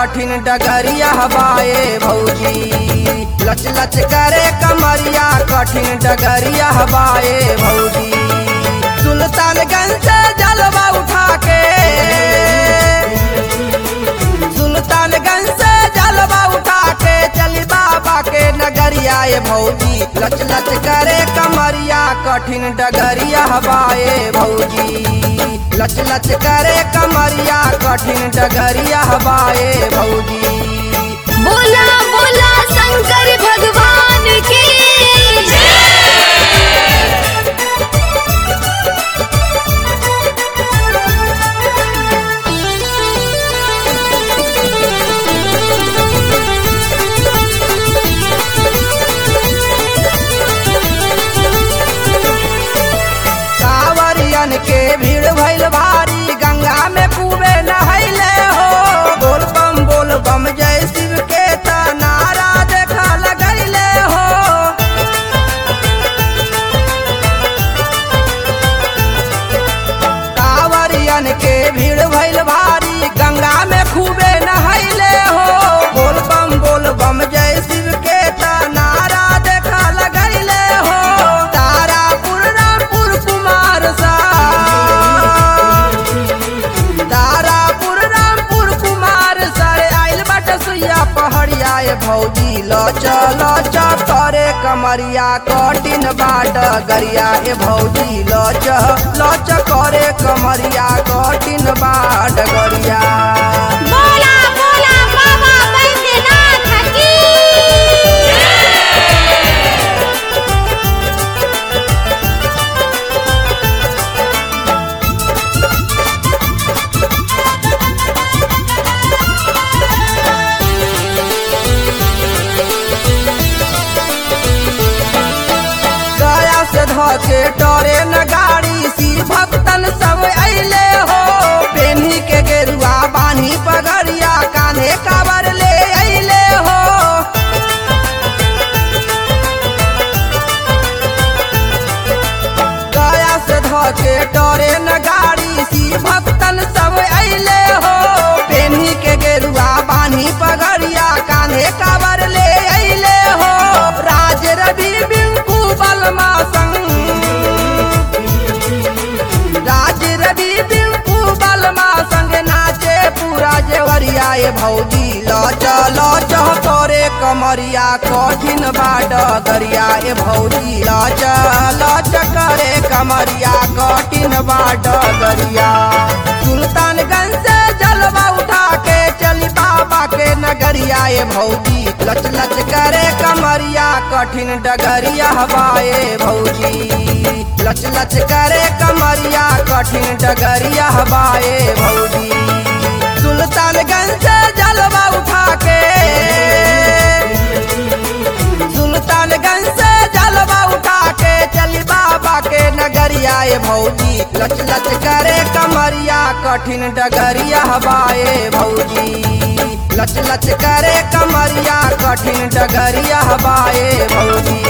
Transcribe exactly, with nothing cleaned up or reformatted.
कठिन डगरिया हवाए भौजी। लच लच करे कमरिया कठिन डगरिया हवाए भौजी। सुल्तानगंज से जलवा उठा के सुल्तानगंज से जलवा उठा के चली बाबा के नगरिया ए भौजी। लच लच करे कमरिया कठिन डगरिया हवाए भौजी। लच लच करे कमरिया कठिन डगरिया हवाए भौजी। बोला बोला शंकर भगवान की कांवरियन के भीड़ भइल भारी गंगा में खूबे नहैले हो। बोल बम बोल बम जय शिव के त नारा देखा लगैले हो। कांवरियन के भीड़ भइल भारी गंगा में खूबे नहैले हो। बोल बम बोल बम जय शिव के त नारा देखा लगैले हो। तारापुर रामपुर कुमार सा तारापुर रामपुर कुमार सर आइल बट सुइया पहड़िया ए भौजी। लच लच करे कमरिया कठिन बाट गरिया ए भौजी। लच लच करे कमरिया कठिन बाट गरिया। बोला बोला बाबा बैद्यनाथ की गया से धके टरे न गाड़ी सी भक्तन सब अइले हो। पेन्ही के गेरुआ बान्ही पगड़िया कान्हे कावर ले अइले हो। गया से धके टरे न गाड़ी सी भक्तन सब अइले हो। पेन्ही के गेरुआ बान्ही पगड़िया कान्हे कावर ले अइले हो। राज रवि बिंकू बलमा संग राज रवि बिंकू बलमा संग नाचे पूरा जेवरिया ए भौजी। लच लच करे कमरिया कठिन बाट गरिया ए भौजी। लच लच करे कमरिया कठिन बाट गरिया। सुल्तानगंज से जलवा उठा के चली बाबा के नगरिया ए भौजी। लच लच करे कमरिया कठिन डगरिया हवाए भौजी। लच लच करे कमरिया कठिन डगरिया हवाए भौजी। सुल्तानगंज से जलवा उठा के सुल्तानगंज से जलवा उठा के चली बाबा के नगरिया ए भौजी। लच लच करे कमरिया कठिन डगरिया हवाए भौजी। लच लच करे कमरिया कठिन डगरिया हवाए भौजी।